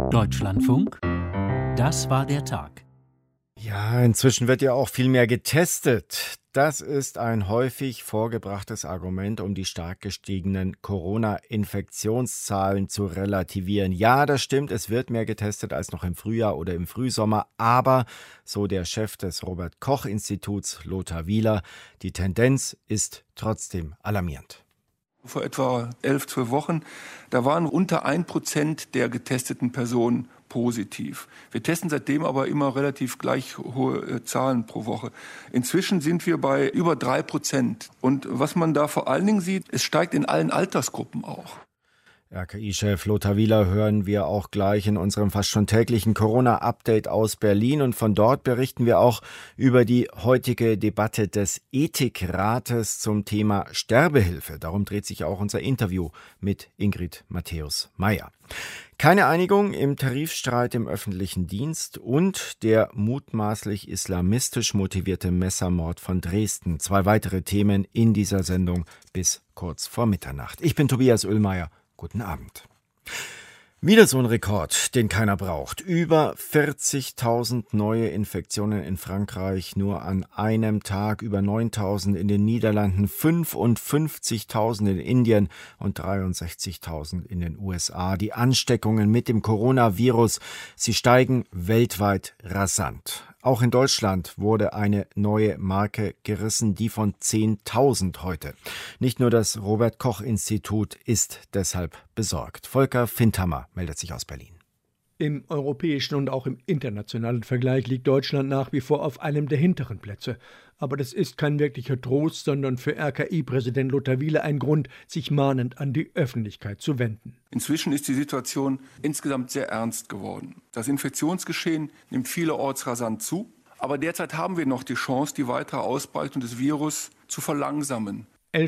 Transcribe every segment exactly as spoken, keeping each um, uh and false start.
Deutschlandfunk, das war der Tag. Ja, inzwischen wird ja auch viel mehr getestet. Das ist ein häufig vorgebrachtes Argument, um die stark gestiegenen Corona-Infektionszahlen zu relativieren. Ja, das stimmt, es wird mehr getestet als noch im Frühjahr oder im Frühsommer. Aber, so der Chef des Robert-Koch-Instituts, Lothar Wieler, die Tendenz ist trotzdem alarmierend. Vor etwa elf, zwölf Wochen, da waren unter ein Prozent der getesteten Personen positiv. Wir testen seitdem aber immer relativ gleich hohe Zahlen pro Woche. Inzwischen sind wir bei über drei Prozent. Und was man da vor allen Dingen sieht, es steigt in allen Altersgruppen auch. R K I-Chef Lothar Wieler hören wir auch gleich in unserem fast schon täglichen Corona-Update aus Berlin. Und von dort berichten wir auch über die heutige Debatte des Ethikrates zum Thema Sterbehilfe. Darum dreht sich auch unser Interview mit Ingrid Matthäus-Maier. Keine Einigung im Tarifstreit im öffentlichen Dienst und der mutmaßlich islamistisch motivierte Messermord von Dresden. Zwei weitere Themen in dieser Sendung bis kurz vor Mitternacht. Ich bin Tobias Oehlmeier. Guten Abend. Wieder so ein Rekord, den keiner braucht. Über vierzigtausend neue Infektionen in Frankreich nur an einem Tag, über neuntausend in den Niederlanden, fünfundfünfzigtausend in Indien und dreiundsechzigtausend in den U S A. Die Ansteckungen mit dem Coronavirus, sie steigen weltweit rasant. Auch in Deutschland wurde eine neue Marke gerissen, die von zehntausend heute. Nicht nur das Robert-Koch-Institut ist deshalb besorgt. Volker Findhammer meldet sich aus Berlin. Im europäischen und auch im internationalen Vergleich liegt Deutschland nach wie vor auf einem der hinteren Plätze. Aber das ist kein wirklicher Trost, sondern für R K I-Präsident Lothar Wieler ein Grund, sich mahnend an die Öffentlichkeit zu wenden. Inzwischen ist die Situation insgesamt sehr ernst geworden. Das Infektionsgeschehen nimmt vielerorts rasant zu. Aber derzeit haben wir noch die Chance, die weitere Ausbreitung des Virus zu verlangsamen.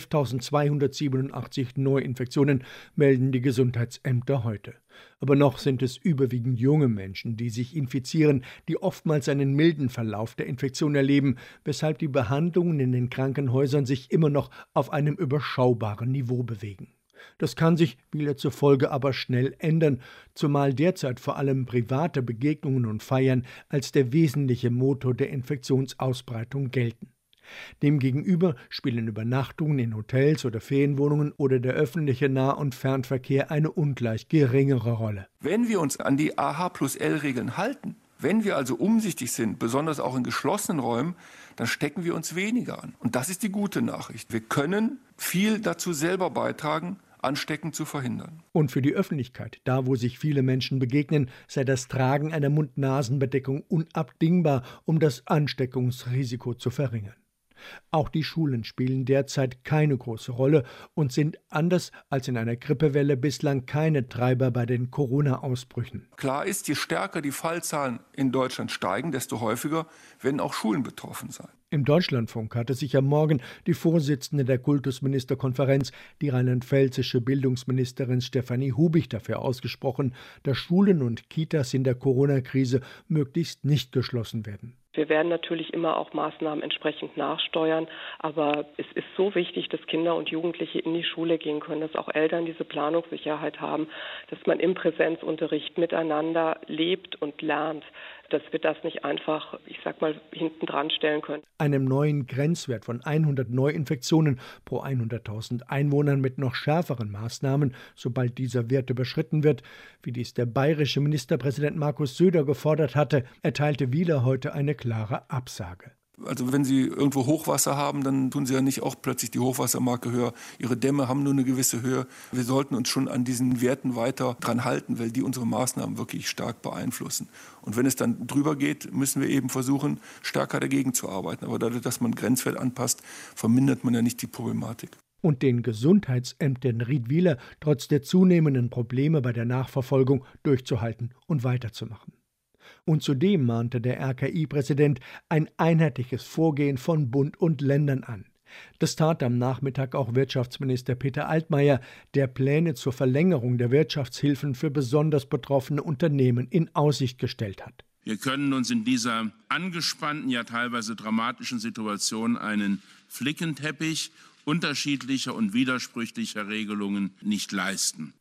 elftausendzweihundertsiebenundachtzig Neuinfektionen melden die Gesundheitsämter heute. Aber noch sind es überwiegend junge Menschen, die sich infizieren, die oftmals einen milden Verlauf der Infektion erleben, weshalb die Behandlungen in den Krankenhäusern sich immer noch auf einem überschaubaren Niveau bewegen. Das kann sich, Wieler zufolge, aber schnell ändern, zumal derzeit vor allem private Begegnungen und Feiern als der wesentliche Motor der Infektionsausbreitung gelten. Demgegenüber spielen Übernachtungen in Hotels oder Ferienwohnungen oder der öffentliche Nah- und Fernverkehr eine ungleich geringere Rolle. Wenn wir uns an die A H plus L-Regeln halten, wenn wir also umsichtig sind, besonders auch in geschlossenen Räumen, dann stecken wir uns weniger an. Und das ist die gute Nachricht. Wir können viel dazu selber beitragen, Anstecken zu verhindern. Und für die Öffentlichkeit, da wo sich viele Menschen begegnen, sei das Tragen einer Mund-Nasen-Bedeckung unabdingbar, um das Ansteckungsrisiko zu verringern. Auch die Schulen spielen derzeit keine große Rolle und sind anders als in einer Grippewelle bislang keine Treiber bei den Corona-Ausbrüchen. Klar ist, je stärker die Fallzahlen in Deutschland steigen, desto häufiger werden auch Schulen betroffen sein. Im Deutschlandfunk hatte sich am Morgen die Vorsitzende der Kultusministerkonferenz, die rheinland-pfälzische Bildungsministerin Stefanie Hubich, dafür ausgesprochen, dass Schulen und Kitas in der Corona-Krise möglichst nicht geschlossen werden. Wir werden natürlich immer auch Maßnahmen entsprechend nachsteuern, aber es ist so wichtig, dass Kinder und Jugendliche in die Schule gehen können, dass auch Eltern diese Planungssicherheit haben, dass man im Präsenzunterricht miteinander lebt und lernt, dass wir das nicht einfach, ich sag mal, hinten dran stellen können. Einem neuen Grenzwert von hundert Neuinfektionen pro hunderttausend Einwohnern mit noch schärferen Maßnahmen, sobald dieser Wert überschritten wird, wie dies der bayerische Ministerpräsident Markus Söder gefordert hatte, erteilte Wieler heute eine klare Absage. Also wenn Sie irgendwo Hochwasser haben, dann tun Sie ja nicht auch plötzlich die Hochwassermarke höher. Ihre Dämme haben nur eine gewisse Höhe. Wir sollten uns schon an diesen Werten weiter dran halten, weil die unsere Maßnahmen wirklich stark beeinflussen. Und wenn es dann drüber geht, müssen wir eben versuchen, stärker dagegen zu arbeiten. Aber dadurch, dass man Grenzwert anpasst, vermindert man ja nicht die Problematik. Und den Gesundheitsämtern riet Wieler, trotz der zunehmenden Probleme bei der Nachverfolgung durchzuhalten und weiterzumachen. Und zudem mahnte der R K I-Präsident ein einheitliches Vorgehen von Bund und Ländern an. Das tat am Nachmittag auch Wirtschaftsminister Peter Altmaier, der Pläne zur Verlängerung der Wirtschaftshilfen für besonders betroffene Unternehmen in Aussicht gestellt hat. Wir können uns in dieser angespannten, ja teilweise dramatischen Situation einen Flickenteppich unterschiedlicher und widersprüchlicher Regelungen nicht leisten.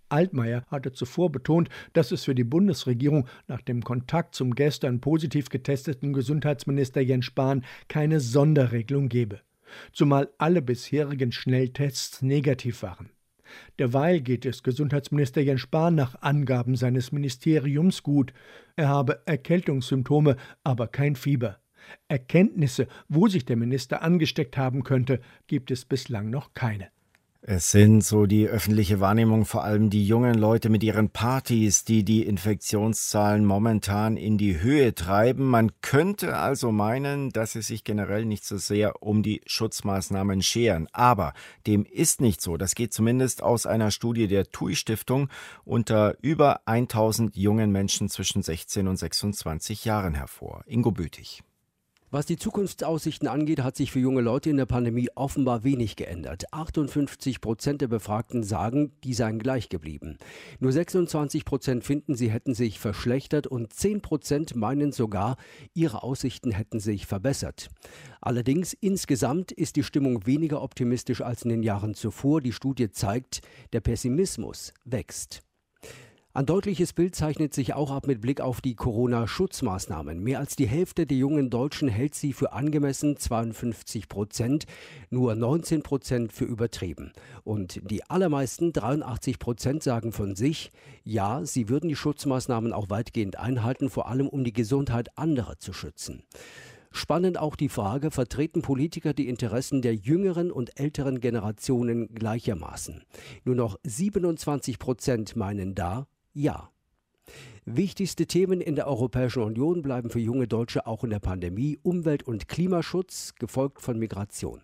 Altmaier hatte zuvor betont, dass es für die Bundesregierung nach dem Kontakt zum gestern positiv getesteten Gesundheitsminister Jens Spahn keine Sonderregelung gebe, zumal alle bisherigen Schnelltests negativ waren. Derweil geht es Gesundheitsminister Jens Spahn nach Angaben seines Ministeriums gut. Er habe Erkältungssymptome, aber kein Fieber. Erkenntnisse, wo sich der Minister angesteckt haben könnte, gibt es bislang noch keine. Es sind so die öffentliche Wahrnehmung, vor allem die jungen Leute mit ihren Partys, die die Infektionszahlen momentan in die Höhe treiben. Man könnte also meinen, dass sie sich generell nicht so sehr um die Schutzmaßnahmen scheren. Aber dem ist nicht so. Das geht zumindest aus einer Studie der T U I-Stiftung unter über tausend jungen Menschen zwischen sechzehn und sechsundzwanzig Jahren hervor. Ingo Bötig. Was die Zukunftsaussichten angeht, hat sich für junge Leute in der Pandemie offenbar wenig geändert. achtundfünfzig Prozent der Befragten sagen, die seien gleich geblieben. Nur sechsundzwanzig Prozent finden, sie hätten sich verschlechtert und zehn Prozent meinen sogar, ihre Aussichten hätten sich verbessert. Allerdings insgesamt ist die Stimmung weniger optimistisch als in den Jahren zuvor. Die Studie zeigt, der Pessimismus wächst. Ein deutliches Bild zeichnet sich auch ab mit Blick auf die Corona-Schutzmaßnahmen. Mehr als die Hälfte der jungen Deutschen hält sie für angemessen, zweiundfünfzig Prozent, nur neunzehn Prozent für übertrieben. Und die allermeisten, dreiundachtzig Prozent, sagen von sich, ja, sie würden die Schutzmaßnahmen auch weitgehend einhalten, vor allem um die Gesundheit anderer zu schützen. Spannend auch die Frage, vertreten Politiker die Interessen der jüngeren und älteren Generationen gleichermaßen? Nur noch siebenundzwanzig Prozent meinen da, ja. Wichtigste Themen in der Europäischen Union bleiben für junge Deutsche auch in der Pandemie: Umwelt- und Klimaschutz, gefolgt von Migration.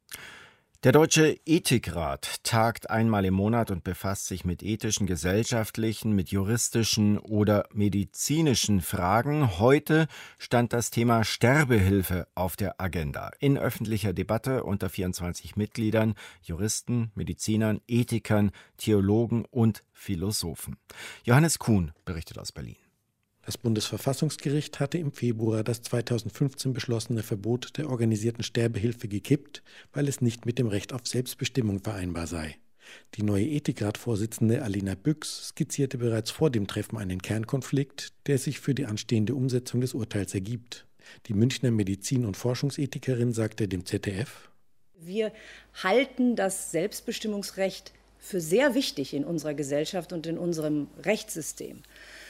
Der Deutsche Ethikrat tagt einmal im Monat und befasst sich mit ethischen, gesellschaftlichen, mit juristischen oder medizinischen Fragen. Heute stand das Thema Sterbehilfe auf der Agenda. In öffentlicher Debatte unter vierundzwanzig Mitgliedern, Juristen, Medizinern, Ethikern, Theologen und Philosophen. Johannes Kuhn berichtet aus Berlin. Das Bundesverfassungsgericht hatte im Februar das zweitausendfünfzehn beschlossene Verbot der organisierten Sterbehilfe gekippt, weil es nicht mit dem Recht auf Selbstbestimmung vereinbar sei. Die neue Ethikrat-Vorsitzende Alina Büchs skizzierte bereits vor dem Treffen einen Kernkonflikt, der sich für die anstehende Umsetzung des Urteils ergibt. Die Münchner Medizin- und Forschungsethikerin sagte dem Z D F: Wir halten das Selbstbestimmungsrecht für sehr wichtig in unserer Gesellschaft und in unserem Rechtssystem.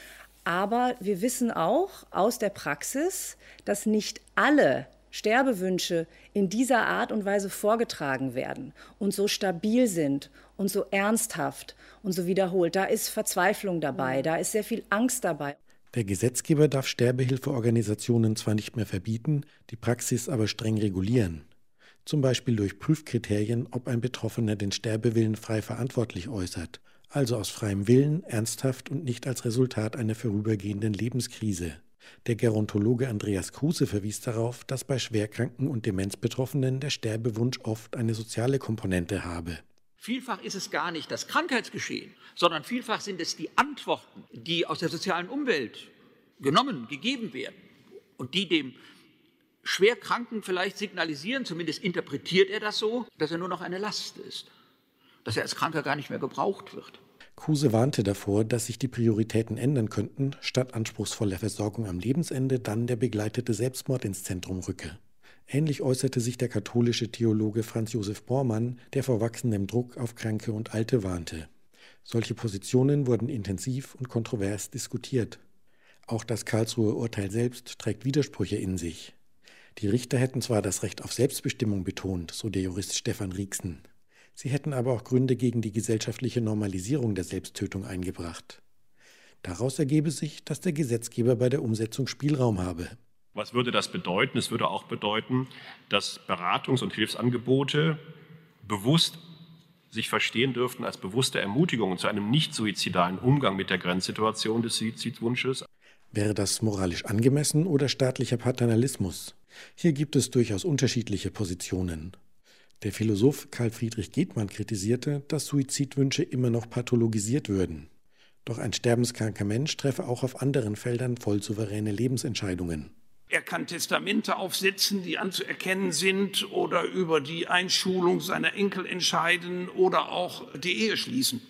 Aber wir wissen auch aus der Praxis, dass nicht alle Sterbewünsche in dieser Art und Weise vorgetragen werden und so stabil sind und so ernsthaft und so wiederholt. Da ist Verzweiflung dabei, da ist sehr viel Angst dabei. Der Gesetzgeber darf Sterbehilfeorganisationen zwar nicht mehr verbieten, die Praxis aber streng regulieren. Zum Beispiel durch Prüfkriterien, ob ein Betroffener den Sterbewillen frei verantwortlich äußert. Also aus freiem Willen, ernsthaft und nicht als Resultat einer vorübergehenden Lebenskrise. Der Gerontologe Andreas Kruse verwies darauf, dass bei Schwerkranken und Demenzbetroffenen der Sterbewunsch oft eine soziale Komponente habe. Vielfach ist es gar nicht das Krankheitsgeschehen, sondern vielfach sind es die Antworten, die aus der sozialen Umwelt genommen, gegeben werden und die dem Schwerkranken vielleicht signalisieren, zumindest interpretiert er das so, dass er nur noch eine Last ist, dass er als Kranker gar nicht mehr gebraucht wird. Kruse warnte davor, dass sich die Prioritäten ändern könnten, statt anspruchsvoller Versorgung am Lebensende dann der begleitete Selbstmord ins Zentrum rücke. Ähnlich äußerte sich der katholische Theologe Franz Josef Bormann, der vor wachsendem Druck auf Kranke und Alte warnte. Solche Positionen wurden intensiv und kontrovers diskutiert. Auch das Karlsruher Urteil selbst trägt Widersprüche in sich. Die Richter hätten zwar das Recht auf Selbstbestimmung betont, so der Jurist Stefan Rieksen. Sie hätten aber auch Gründe gegen die gesellschaftliche Normalisierung der Selbsttötung eingebracht. Daraus ergebe sich, dass der Gesetzgeber bei der Umsetzung Spielraum habe. Was würde das bedeuten? Es würde auch bedeuten, dass Beratungs- und Hilfsangebote bewusst sich verstehen dürften als bewusste Ermutigung zu einem nicht-suizidalen Umgang mit der Grenzsituation des Suizidwunsches. Wäre das moralisch angemessen oder staatlicher Paternalismus? Hier gibt es durchaus unterschiedliche Positionen. Der Philosoph Karl Friedrich Gethmann kritisierte, dass Suizidwünsche immer noch pathologisiert würden. Doch ein sterbenskranker Mensch treffe auch auf anderen Feldern voll souveräne Lebensentscheidungen. Er kann Testamente aufsetzen, die anzuerkennen sind, oder über die Einschulung seiner Enkel entscheiden oder auch die Ehe schließen.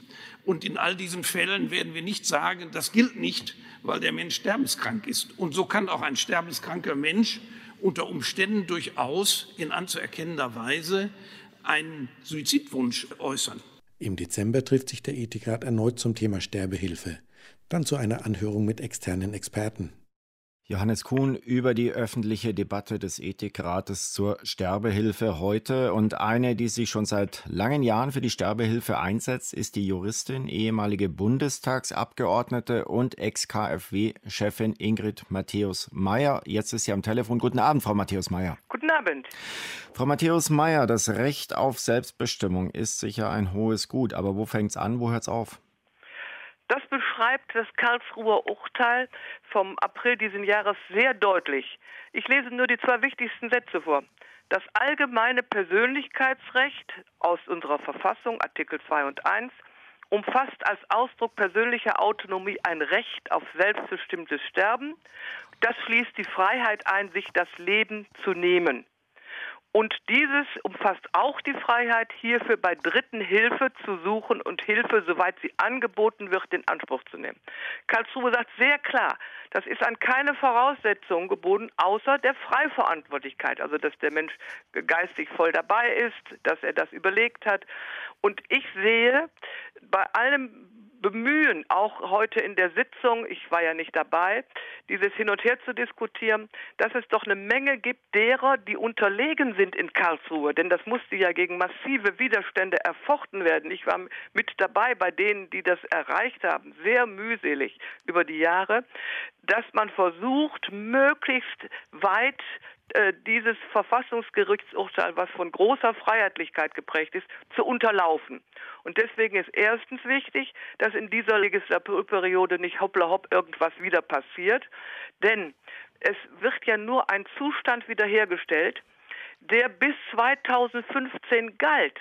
Und in all diesen Fällen werden wir nicht sagen, das gilt nicht, weil der Mensch sterbenskrank ist. Und so kann auch ein sterbenskranker Mensch unter Umständen durchaus in anzuerkennender Weise einen Suizidwunsch äußern. Im Dezember trifft sich der Ethikrat erneut zum Thema Sterbehilfe, dann zu einer Anhörung mit externen Experten. Johannes Kuhn über die öffentliche Debatte des Ethikrates zur Sterbehilfe heute. Und eine, die sich schon seit langen Jahren für die Sterbehilfe einsetzt, ist die Juristin, ehemalige Bundestagsabgeordnete und Ex-K f W-Chefin Ingrid Matthäus-Maier. Jetzt ist sie am Telefon. Guten Abend, Frau Matthäus-Maier. Guten Abend. Frau Matthäus-Maier, das Recht auf Selbstbestimmung ist sicher ein hohes Gut. Aber wo fängt es an, wo hört es auf? Das beschreibt das Karlsruher Urteil vom April diesen Jahres sehr deutlich. Ich lese nur die zwei wichtigsten Sätze vor. Das allgemeine Persönlichkeitsrecht aus unserer Verfassung, Artikel zwei und eins, umfasst als Ausdruck persönlicher Autonomie ein Recht auf selbstbestimmtes Sterben. Das schließt die Freiheit ein, sich das Leben zu nehmen. Und dieses umfasst auch die Freiheit, hierfür bei Dritten Hilfe zu suchen und Hilfe, soweit sie angeboten wird, in Anspruch zu nehmen. Karlsruhe sagt sehr klar, das ist an keine Voraussetzung gebunden, außer der Freiverantwortlichkeit, also dass der Mensch geistig voll dabei ist, dass er das überlegt hat. Und ich sehe bei allem Bemühen, auch heute in der Sitzung, ich war ja nicht dabei, dieses Hin und Her zu diskutieren, dass es doch eine Menge gibt derer, die unterlegen sind in Karlsruhe, denn das musste ja gegen massive Widerstände erfochten werden. Ich war mit dabei bei denen, die das erreicht haben, sehr mühselig über die Jahre, dass man versucht, möglichst weit dieses Verfassungsgerichtsurteil, was von großer Freiheitlichkeit geprägt ist, zu unterlaufen. Und deswegen ist erstens wichtig, dass in dieser Legislaturperiode nicht hoppla hopp irgendwas wieder passiert, denn es wird ja nur ein Zustand wiederhergestellt, der bis zweitausendfünfzehn galt.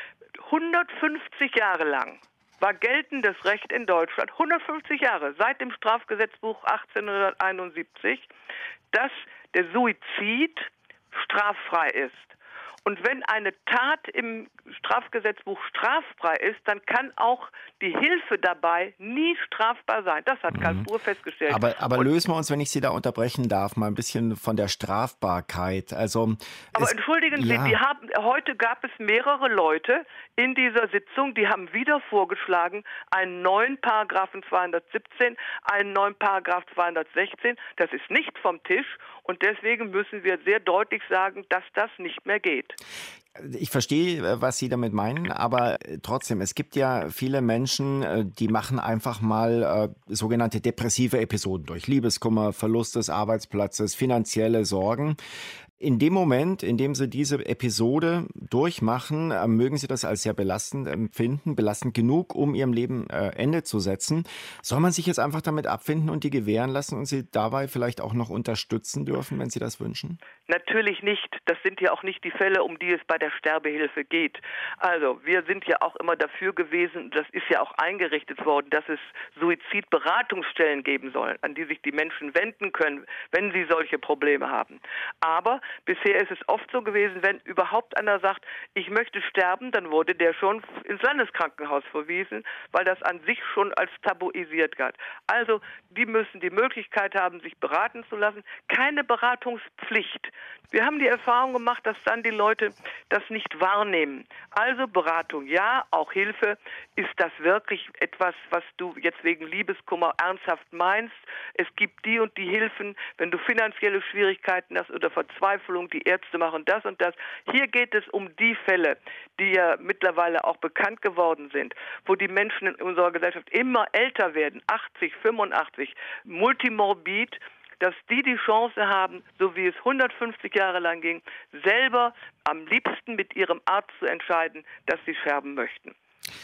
hundertfünfzig Jahre lang war geltendes Recht in Deutschland, hundertfünfzig Jahre, seit dem Strafgesetzbuch achtzehnhunderteinundsiebzig, dass der Suizid straffrei ist. Und wenn eine Tat im Strafgesetzbuch strafbar ist, dann kann auch die Hilfe dabei nie strafbar sein. Das hat Karlsruhe mhm. festgestellt. Aber, aber lösen wir uns, wenn ich Sie da unterbrechen darf, mal ein bisschen von der Strafbarkeit. Also, aber es, entschuldigen Sie, ja. die haben, heute gab es mehrere Leute in dieser Sitzung, die haben wieder vorgeschlagen, einen neuen Paragraphen zweihundertsiebzehn, einen neuen Paragraph zweihundertsechzehn. Das ist nicht vom Tisch. Und deswegen müssen wir sehr deutlich sagen, dass das nicht mehr geht. Ich verstehe, was Sie damit meinen, aber trotzdem, es gibt ja viele Menschen, die machen einfach mal äh, sogenannte depressive Episoden durch. Liebeskummer, Verlust des Arbeitsplatzes, finanzielle Sorgen. In dem Moment, in dem Sie diese Episode durchmachen, äh, mögen Sie das als sehr belastend empfinden, belastend genug, um Ihrem Leben äh, Ende zu setzen. Soll man sich jetzt einfach damit abfinden und die gewähren lassen und Sie dabei vielleicht auch noch unterstützen dürfen, wenn Sie das wünschen? Natürlich nicht. Das sind ja auch nicht die Fälle, um die es bei der Sterbehilfe geht. Also wir sind ja auch immer dafür gewesen, das ist ja auch eingerichtet worden, dass es Suizidberatungsstellen geben soll, an die sich die Menschen wenden können, wenn sie solche Probleme haben. Aber bisher ist es oft so gewesen, wenn überhaupt einer sagt, ich möchte sterben, dann wurde der schon ins Landeskrankenhaus verwiesen, weil das an sich schon als tabuisiert galt. Also die müssen die Möglichkeit haben, sich beraten zu lassen. Keine Beratungspflicht. Wir haben die Erfahrung gemacht, dass dann die Leute das nicht wahrnehmen. Also Beratung, ja, auch Hilfe. Ist das wirklich etwas, was du jetzt wegen Liebeskummer ernsthaft meinst? Es gibt die und die Hilfen, wenn du finanzielle Schwierigkeiten hast oder Verzweiflung, die Ärzte machen das und das. Hier geht es um die Fälle, die ja mittlerweile auch bekannt geworden sind, wo die Menschen in unserer Gesellschaft immer älter werden, achtzig, fünfundachtzig, multimorbid, dass die die Chance haben, so wie es hundertfünfzig Jahre lang ging, selber am liebsten mit ihrem Arzt zu entscheiden, dass sie sterben möchten.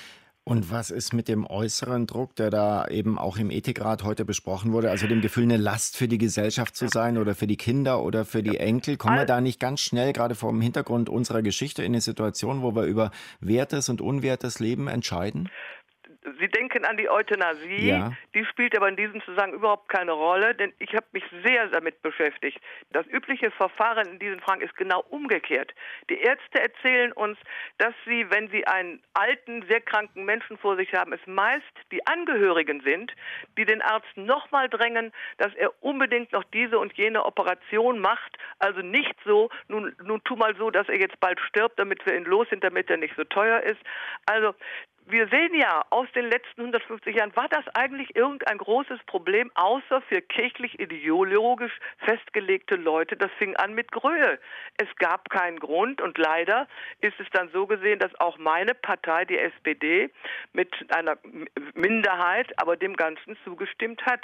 Und was ist mit dem äußeren Druck, der da eben auch im Ethikrat heute besprochen wurde, also dem Gefühl, eine Last für die Gesellschaft zu sein oder für die Kinder oder für die Enkel? Kommen wir da nicht ganz schnell, gerade vor dem Hintergrund unserer Geschichte, in eine Situation, wo wir über wertes und unwertes Leben entscheiden? Sie denken an die Euthanasie, ja. Die spielt aber in diesem Zusammenhang überhaupt keine Rolle, denn ich habe mich sehr damit beschäftigt. Das übliche Verfahren in diesen Fragen ist genau umgekehrt. Die Ärzte erzählen uns, dass sie, wenn sie einen alten, sehr kranken Menschen vor sich haben, es meist die Angehörigen sind, die den Arzt nochmal drängen, dass er unbedingt noch diese und jene Operation macht. Also nicht so, nun, nun tu mal so, dass er jetzt bald stirbt, damit wir ihn los sind, damit er nicht so teuer ist. Also wir sehen ja, aus den letzten hundertfünfzig Jahren war das eigentlich irgendein großes Problem, außer für kirchlich ideologisch festgelegte Leute. Das fing an mit Gröhe. Es gab keinen Grund und leider ist es dann so gesehen, dass auch meine Partei, die S P D, mit einer Minderheit, aber dem Ganzen zugestimmt hat.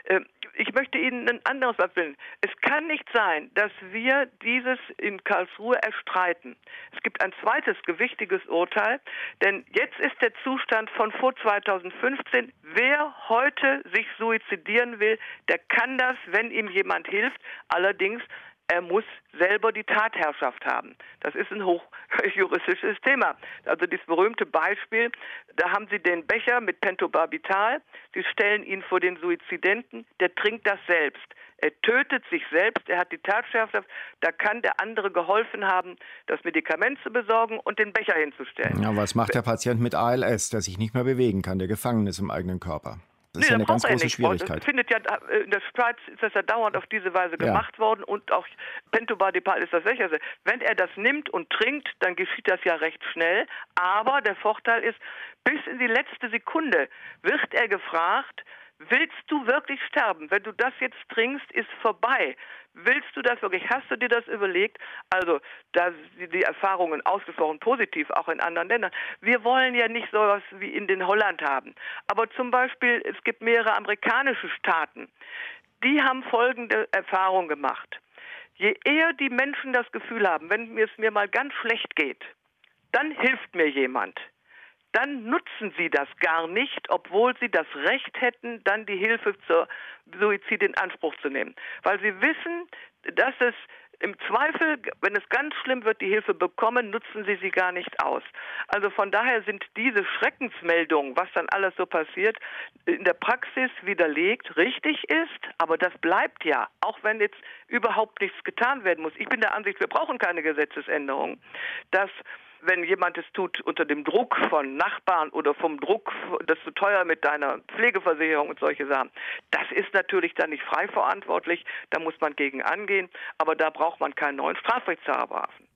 Ich möchte Ihnen ein anderes erzählen. Es kann nicht sein, dass wir dieses in Karlsruhe erstreiten. Es gibt ein zweites gewichtiges Urteil, denn jetzt ist der Zustand von vor zweitausendfünfzehn. Wer heute sich suizidieren will, der kann das, wenn ihm jemand hilft. Allerdings, er muss selber die Tatherrschaft haben. Das ist ein hochjuristisches Thema. Also dieses berühmte Beispiel, da haben Sie den Becher mit Pentobarbital, Sie stellen ihn vor den Suizidenten, der trinkt das selbst. Er tötet sich selbst, er hat die Tatherrschaft, da kann der andere geholfen haben, das Medikament zu besorgen und den Becher hinzustellen. Ja, was macht der Patient mit A L S, der sich nicht mehr bewegen kann, der gefangen ist im eigenen Körper? Das ist nee, ja eine ganz große nicht. Schwierigkeit. Das findet ja, in der Schweiz ist das ja dauernd auf diese Weise gemacht ja. worden und auch Pentobarbital ist das sicherste. Wenn er das nimmt und trinkt, dann geschieht das ja recht schnell, aber der Vorteil ist, bis in die letzte Sekunde wird er gefragt, willst du wirklich sterben? Wenn du das jetzt trinkst, ist vorbei. Willst du das wirklich? Hast du dir das überlegt? Also, da sind die Erfahrungen ausgesprochen positiv, auch in anderen Ländern. Wir wollen ja nicht so etwas wie in den Holland haben. Aber zum Beispiel, es gibt mehrere amerikanische Staaten, die haben folgende Erfahrung gemacht. Je eher die Menschen das Gefühl haben, wenn es mir mal ganz schlecht geht, dann hilft mir jemand. Dann nutzen sie das gar nicht, obwohl sie das Recht hätten, dann die Hilfe zur Suizid in Anspruch zu nehmen. Weil sie wissen, dass es im Zweifel, wenn es ganz schlimm wird, die Hilfe bekommen, nutzen sie sie gar nicht aus. Also von daher sind diese Schreckensmeldungen, was dann alles so passiert, in der Praxis widerlegt, richtig ist, aber das bleibt ja, auch wenn jetzt überhaupt nichts getan werden muss. Ich bin der Ansicht, wir brauchen keine Gesetzesänderung, dass wenn jemand es tut unter dem Druck von Nachbarn oder vom Druck, das ist zu teuer mit deiner Pflegeversicherung und solche Sachen, das ist natürlich dann nicht frei verantwortlich, da muss man gegen angehen, aber da braucht man keinen neuen Strafrechtsparagraphen.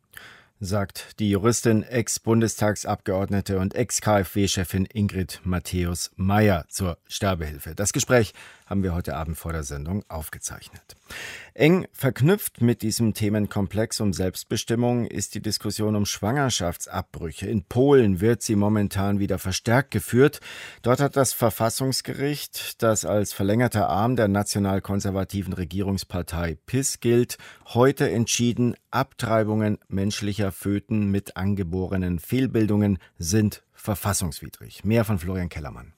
Sagt die Juristin, Ex-Bundestagsabgeordnete und Ex-K f W-Chefin Ingrid Matthäus-Maier zur Sterbehilfe. Das Gespräch haben wir heute Abend vor der Sendung aufgezeichnet. Eng verknüpft mit diesem Themenkomplex um Selbstbestimmung ist die Diskussion um Schwangerschaftsabbrüche. In Polen wird sie momentan wieder verstärkt geführt. Dort hat das Verfassungsgericht, das als verlängerter Arm der nationalkonservativen Regierungspartei P I S gilt, heute entschieden, Abtreibungen menschlicher Föten mit angeborenen Fehlbildungen sind verfassungswidrig. Mehr von Florian Kellermann.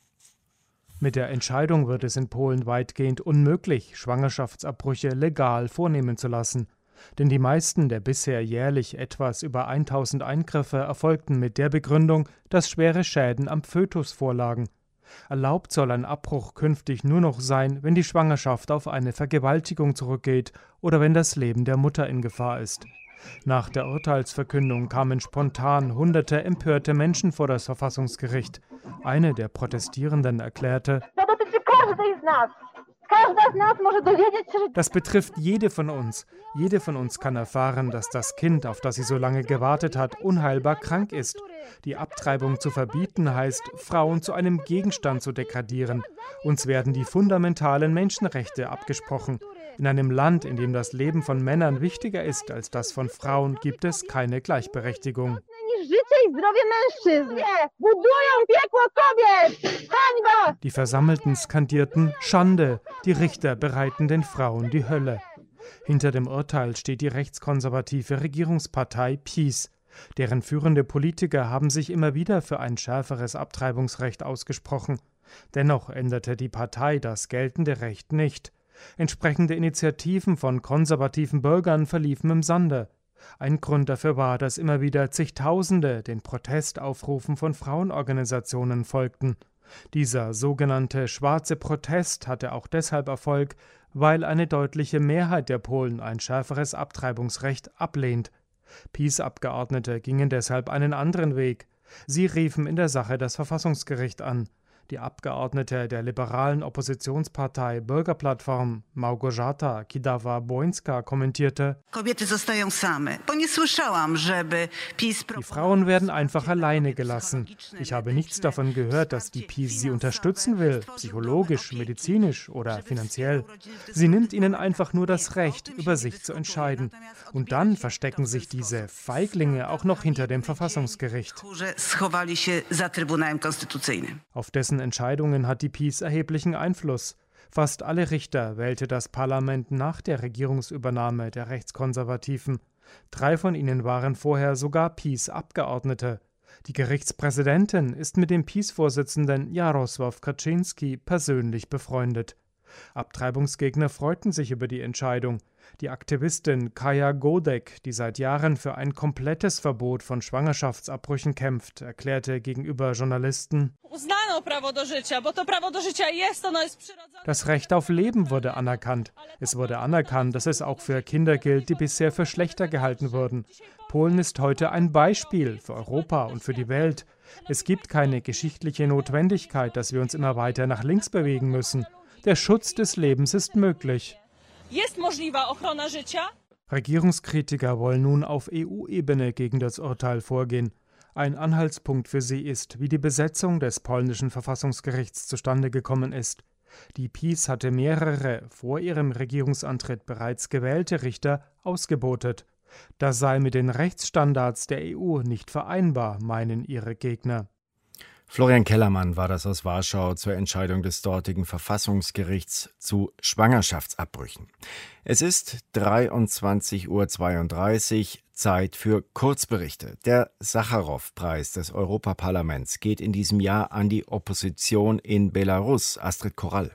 Mit der Entscheidung wird es in Polen weitgehend unmöglich, Schwangerschaftsabbrüche legal vornehmen zu lassen. Denn die meisten der bisher jährlich etwas über tausend Eingriffe erfolgten mit der Begründung, dass schwere Schäden am Fötus vorlagen. Erlaubt soll ein Abbruch künftig nur noch sein, wenn die Schwangerschaft auf eine Vergewaltigung zurückgeht oder wenn das Leben der Mutter in Gefahr ist. Nach der Urteilsverkündung kamen spontan hunderte empörte Menschen vor das Verfassungsgericht. Eine der Protestierenden erklärte: Das betrifft jede von uns. Jede von uns kann erfahren, dass das Kind, auf das sie so lange gewartet hat, unheilbar krank ist. Die Abtreibung zu verbieten heißt, Frauen zu einem Gegenstand zu degradieren. Uns werden die fundamentalen Menschenrechte abgesprochen. In einem Land, in dem das Leben von Männern wichtiger ist als das von Frauen, gibt es keine Gleichberechtigung. Die Versammelten skandierten Schande, die Richter bereiten den Frauen die Hölle. Hinter dem Urteil steht die rechtskonservative Regierungspartei P I S. Deren führende Politiker haben sich immer wieder für ein schärferes Abtreibungsrecht ausgesprochen. Dennoch änderte die Partei das geltende Recht nicht. Entsprechende Initiativen von konservativen Bürgern verliefen im Sande. Ein Grund dafür war, dass immer wieder zigtausende den Protestaufrufen von Frauenorganisationen folgten. Dieser sogenannte schwarze Protest hatte auch deshalb Erfolg, weil eine deutliche Mehrheit der Polen ein schärferes Abtreibungsrecht ablehnt. PiS-Abgeordnete gingen deshalb einen anderen Weg. Sie riefen in der Sache das Verfassungsgericht an. Die Abgeordnete der liberalen Oppositionspartei Bürgerplattform, Małgorzata Kidawa-Błońska, kommentierte: Die Frauen werden einfach alleine gelassen. Ich habe nichts davon gehört, dass die PiS sie unterstützen will, psychologisch, medizinisch oder finanziell. Sie nimmt ihnen einfach nur das Recht, über sich zu entscheiden. Und dann verstecken sich diese Feiglinge auch noch hinter dem Verfassungsgericht. Auf dessen Entscheidungen hat die PiS erheblichen Einfluss. Fast alle Richter wählte das Parlament nach der Regierungsübernahme der Rechtskonservativen. Drei von ihnen waren vorher sogar PiS-Abgeordnete. Die Gerichtspräsidentin ist mit dem PiS-Vorsitzenden Jarosław Kaczyński persönlich befreundet. Abtreibungsgegner freuten sich über die Entscheidung. Die Aktivistin Kaja Godek, die seit Jahren für ein komplettes Verbot von Schwangerschaftsabbrüchen kämpft, erklärte gegenüber Journalisten: Das Recht auf Leben wurde anerkannt. Es wurde anerkannt, dass es auch für Kinder gilt, die bisher für schlechter gehalten wurden. Polen ist heute ein Beispiel für Europa und für die Welt. Es gibt keine geschichtliche Notwendigkeit, dass wir uns immer weiter nach links bewegen müssen. Der Schutz des Lebens ist möglich. Regierungskritiker wollen nun auf E U-Ebene gegen das Urteil vorgehen. Ein Anhaltspunkt für sie ist, wie die Besetzung des polnischen Verfassungsgerichts zustande gekommen ist. Die PiS hatte mehrere vor ihrem Regierungsantritt bereits gewählte Richter ausgebotet. Das sei mit den Rechtsstandards der E U nicht vereinbar, meinen ihre Gegner. Florian Kellermann war das aus Warschau zur Entscheidung des dortigen Verfassungsgerichts zu Schwangerschaftsabbrüchen. Es ist dreiundzwanzig Uhr zweiunddreißig, Zeit für Kurzberichte. Der Sacharow-Preis des Europaparlaments geht in diesem Jahr an die Opposition in Belarus. Astrid Korall.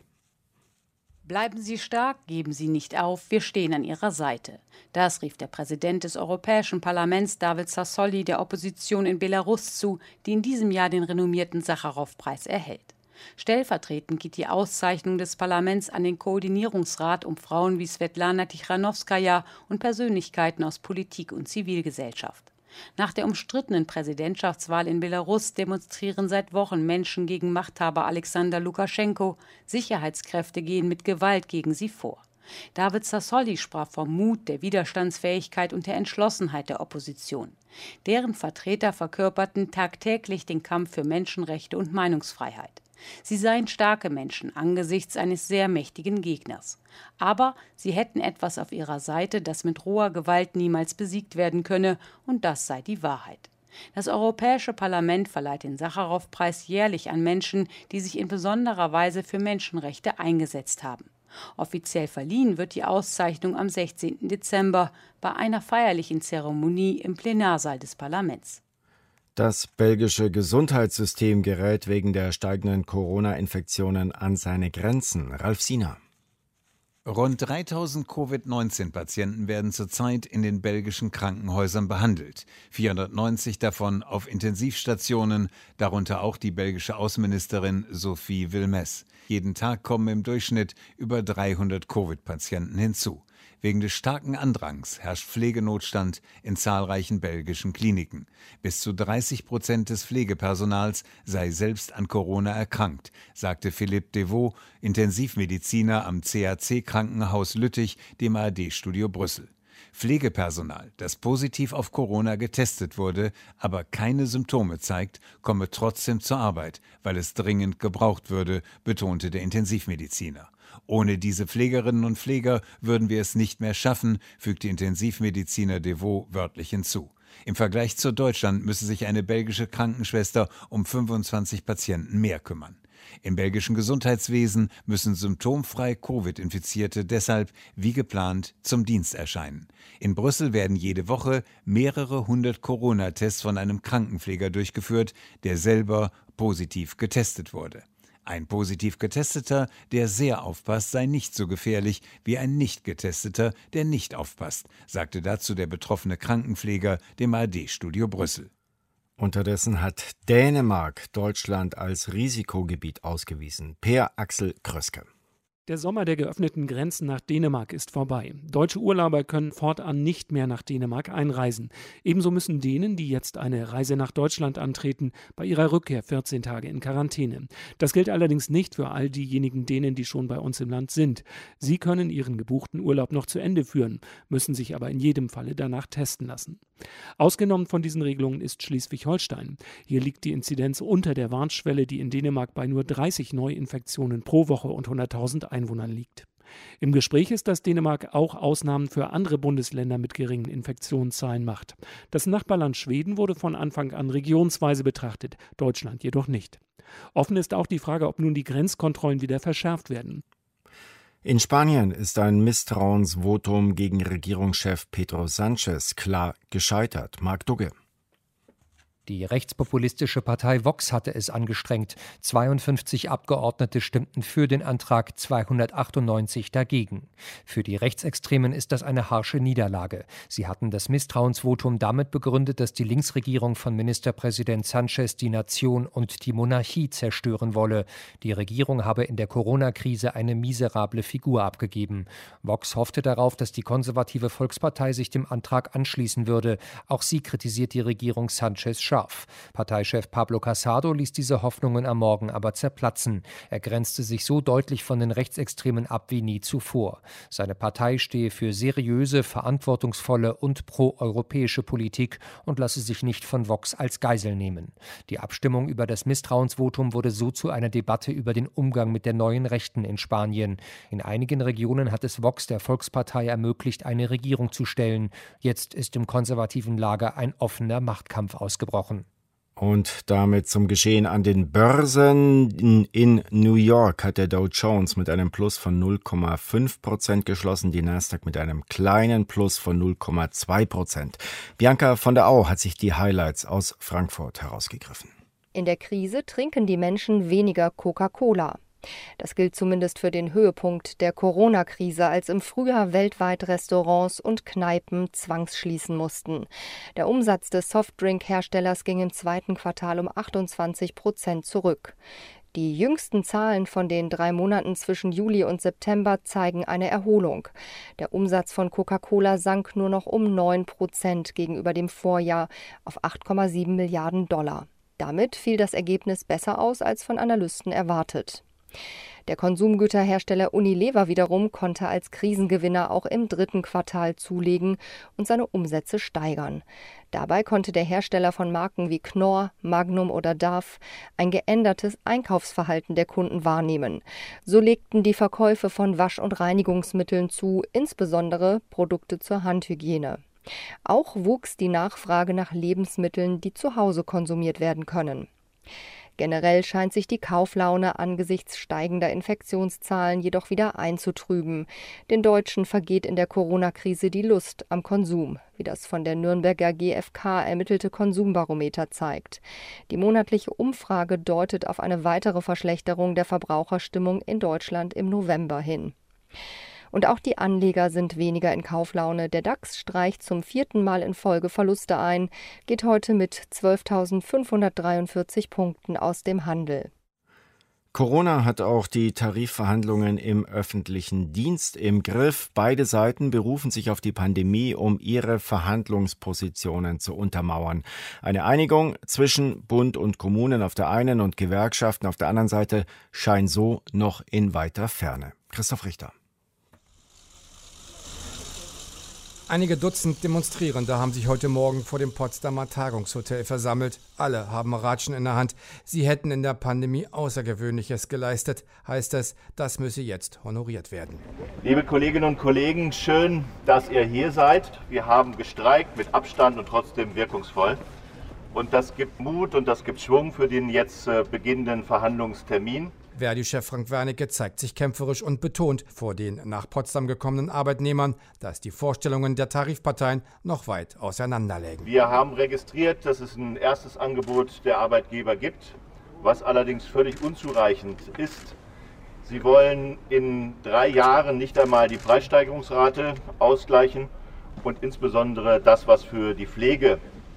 Bleiben Sie stark, geben Sie nicht auf, wir stehen an Ihrer Seite. Das rief der Präsident des Europäischen Parlaments, David Sassoli, der Opposition in Belarus zu, die in diesem Jahr den renommierten Sacharow-Preis erhält. Stellvertretend geht die Auszeichnung des Parlaments an den Koordinierungsrat um Frauen wie Svetlana Tichanowskaja und Persönlichkeiten aus Politik und Zivilgesellschaft. Nach der umstrittenen Präsidentschaftswahl in Belarus demonstrieren seit Wochen Menschen gegen Machthaber Alexander Lukaschenko. Sicherheitskräfte gehen mit Gewalt gegen sie vor. David Sassoli sprach vom Mut, der Widerstandsfähigkeit und der Entschlossenheit der Opposition. Deren Vertreter verkörperten tagtäglich den Kampf für Menschenrechte und Meinungsfreiheit. Sie seien starke Menschen angesichts eines sehr mächtigen Gegners. Aber sie hätten etwas auf ihrer Seite, das mit roher Gewalt niemals besiegt werden könne, und das sei die Wahrheit. Das Europäische Parlament verleiht den Sacharow-Preis jährlich an Menschen, die sich in besonderer Weise für Menschenrechte eingesetzt haben. Offiziell verliehen wird die Auszeichnung am sechzehnten Dezember bei einer feierlichen Zeremonie im Plenarsaal des Parlaments. Das belgische Gesundheitssystem gerät wegen der steigenden Corona-Infektionen an seine Grenzen. Ralf Siener. Rund dreitausend Covid neunzehn Patienten werden zurzeit in den belgischen Krankenhäusern behandelt. vierhundertneunzig davon auf Intensivstationen, darunter auch die belgische Außenministerin Sophie Wilmès. Jeden Tag kommen im Durchschnitt über dreihundert Covid-Patienten hinzu. Wegen des starken Andrangs herrscht Pflegenotstand in zahlreichen belgischen Kliniken. Bis zu dreißig Prozent des Pflegepersonals sei selbst an Corona erkrankt, sagte Philippe Devaux, Intensivmediziner am C A C-Krankenhaus Lüttich, dem A R D-Studio Brüssel. Pflegepersonal, das positiv auf Corona getestet wurde, aber keine Symptome zeigt, komme trotzdem zur Arbeit, weil es dringend gebraucht würde, betonte der Intensivmediziner. Ohne diese Pflegerinnen und Pfleger würden wir es nicht mehr schaffen, fügte Intensivmediziner Devaux wörtlich hinzu. Im Vergleich zu Deutschland müsse sich eine belgische Krankenschwester um fünfundzwanzig Patienten mehr kümmern. Im belgischen Gesundheitswesen müssen symptomfrei Covid-Infizierte deshalb, wie geplant, zum Dienst erscheinen. In Brüssel werden jede Woche mehrere hundert Corona-Tests von einem Krankenpfleger durchgeführt, der selber positiv getestet wurde. Ein positiv Getesteter, der sehr aufpasst, sei nicht so gefährlich wie ein nicht Getesteter, der nicht aufpasst, sagte dazu der betroffene Krankenpfleger dem A R D-Studio Brüssel. Unterdessen hat Dänemark Deutschland als Risikogebiet ausgewiesen. Per Axel Kröske. Der Sommer der geöffneten Grenzen nach Dänemark ist vorbei. Deutsche Urlauber können fortan nicht mehr nach Dänemark einreisen. Ebenso müssen denen, die jetzt eine Reise nach Deutschland antreten, bei ihrer Rückkehr vierzehn Tage in Quarantäne. Das gilt allerdings nicht für all diejenigen Dänen, die schon bei uns im Land sind. Sie können ihren gebuchten Urlaub noch zu Ende führen, müssen sich aber in jedem Falle danach testen lassen. Ausgenommen von diesen Regelungen ist Schleswig-Holstein. Hier liegt die Inzidenz unter der Warnschwelle, die in Dänemark bei nur dreißig Neuinfektionen pro Woche und hunderttausend Einwohnern liegt. Im Gespräch ist, dass Dänemark auch Ausnahmen für andere Bundesländer mit geringen Infektionszahlen macht. Das Nachbarland Schweden wurde von Anfang an regionsweise betrachtet, Deutschland jedoch nicht. Offen ist auch die Frage, ob nun die Grenzkontrollen wieder verschärft werden. In Spanien ist ein Misstrauensvotum gegen Regierungschef Pedro Sánchez klar gescheitert. Marc Dugge. Die rechtspopulistische Partei Vox hatte es angestrengt. zweiundfünfzig Abgeordnete stimmten für den Antrag, zweihundertachtundneunzig dagegen. Für die Rechtsextremen ist das eine harsche Niederlage. Sie hatten das Misstrauensvotum damit begründet, dass die Linksregierung von Ministerpräsident Sánchez die Nation und die Monarchie zerstören wolle. Die Regierung habe in der Corona-Krise eine miserable Figur abgegeben. Vox hoffte darauf, dass die konservative Volkspartei sich dem Antrag anschließen würde. Auch sie kritisiert die Regierung Sánchez scharf. Parteichef Pablo Casado ließ diese Hoffnungen am Morgen aber zerplatzen. Er grenzte sich so deutlich von den Rechtsextremen ab wie nie zuvor. Seine Partei stehe für seriöse, verantwortungsvolle und proeuropäische Politik und lasse sich nicht von Vox als Geisel nehmen. Die Abstimmung über das Misstrauensvotum wurde so zu einer Debatte über den Umgang mit der neuen Rechten in Spanien. In einigen Regionen hat es Vox der Volkspartei ermöglicht, eine Regierung zu stellen. Jetzt ist im konservativen Lager ein offener Machtkampf ausgebrochen. Und damit zum Geschehen an den Börsen. In, in New York hat der Dow Jones mit einem Plus von null Komma fünf Prozent geschlossen, die Nasdaq mit einem kleinen Plus von null Komma zwei Prozent. Bianca von der Au hat sich die Highlights aus Frankfurt herausgegriffen. In der Krise trinken die Menschen weniger Coca-Cola. Das gilt zumindest für den Höhepunkt der Corona-Krise, als im Frühjahr weltweit Restaurants und Kneipen zwangsschließen mussten. Der Umsatz des Softdrink-Herstellers ging im zweiten Quartal um achtundzwanzig Prozent zurück. Die jüngsten Zahlen von den drei Monaten zwischen Juli und September zeigen eine Erholung. Der Umsatz von Coca-Cola sank nur noch um neun Prozent gegenüber dem Vorjahr auf acht Komma sieben Milliarden Dollar. Damit fiel das Ergebnis besser aus als von Analysten erwartet. Der Konsumgüterhersteller Unilever wiederum konnte als Krisengewinner auch im dritten Quartal zulegen und seine Umsätze steigern. Dabei konnte der Hersteller von Marken wie Knorr, Magnum oder Dove ein geändertes Einkaufsverhalten der Kunden wahrnehmen. So legten die Verkäufe von Wasch- und Reinigungsmitteln zu, insbesondere Produkte zur Handhygiene. Auch wuchs die Nachfrage nach Lebensmitteln, die zu Hause konsumiert werden können. Generell scheint sich die Kauflaune angesichts steigender Infektionszahlen jedoch wieder einzutrüben. Den Deutschen vergeht in der Corona-Krise die Lust am Konsum, wie das von der Nürnberger G f K ermittelte Konsumbarometer zeigt. Die monatliche Umfrage deutet auf eine weitere Verschlechterung der Verbraucherstimmung in Deutschland im November hin. Und auch die Anleger sind weniger in Kauflaune. Der DAX streicht zum vierten Mal in Folge Verluste ein, geht heute mit zwölftausendfünfhundertdreiundvierzig Punkten aus dem Handel. Corona hat auch die Tarifverhandlungen im öffentlichen Dienst im Griff. Beide Seiten berufen sich auf die Pandemie, um ihre Verhandlungspositionen zu untermauern. Eine Einigung zwischen Bund und Kommunen auf der einen und Gewerkschaften auf der anderen Seite scheint so noch in weiter Ferne. Christoph Richter. Einige Dutzend Demonstrierende haben sich heute Morgen vor dem Potsdamer Tagungshotel versammelt. Alle haben Ratschen in der Hand. Sie hätten in der Pandemie Außergewöhnliches geleistet, heißt es. Das müsse jetzt honoriert werden. Liebe Kolleginnen und Kollegen, schön, dass ihr hier seid. Wir haben gestreikt mit Abstand und trotzdem wirkungsvoll. Und das gibt Mut und das gibt Schwung für den jetzt beginnenden Verhandlungstermin. Verdi-Chef Frank Wernicke zeigt sich kämpferisch und betont vor den nach Potsdam gekommenen Arbeitnehmern, dass die Vorstellungen der Tarifparteien noch weit auseinanderlägen. Wir haben registriert, dass es ein erstes Angebot der Arbeitgeber gibt, was allerdings völlig unzureichend ist. Sie wollen in drei Jahren nicht einmal die Preissteigerungsrate ausgleichen und insbesondere das, was für die Pflege